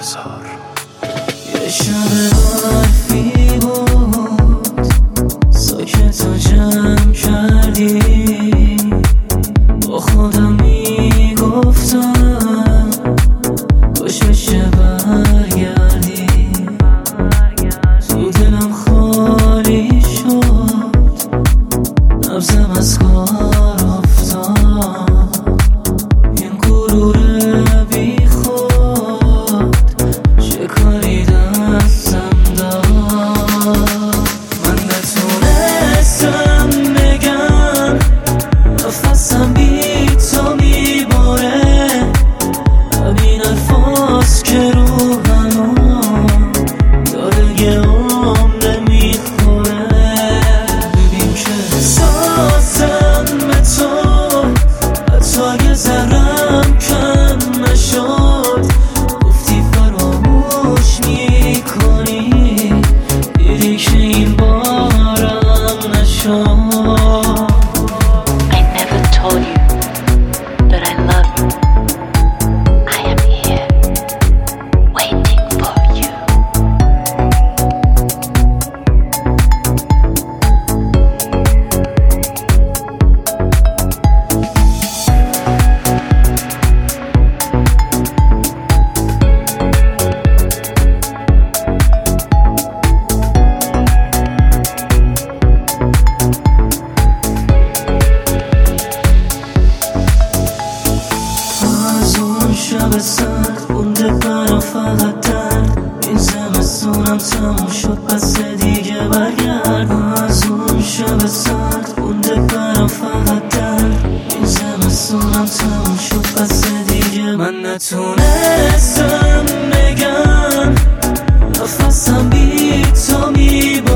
بازار. یه شب برفی بود ساکت و جمع کردی، با خودم میگفتم کاش بشه برگردی. تو دلم خالی شد، نبضم از کار افتاد. این غرور بی خود چه کاری دستم داد. من نتونستم بگم نفسم بی تو میباره، همین الفاظ که روحمو داره یه عمره میخوره. ببین که احساسم به تو حتی یه ذرم کم نشد. گفتی فراموش میکنی، دیدی که این بارم نشد. I never told you that I love you. I am here, waiting for you. از اون شب سرد مونده برام فقط درد. این زمستونم تموم شد پس دیگه برگرد. از اون شب سرد مونده برام فقط درد. این زمستونم تموم شد پس دیگه من نتونستم بگم نفسم بی تو میبره.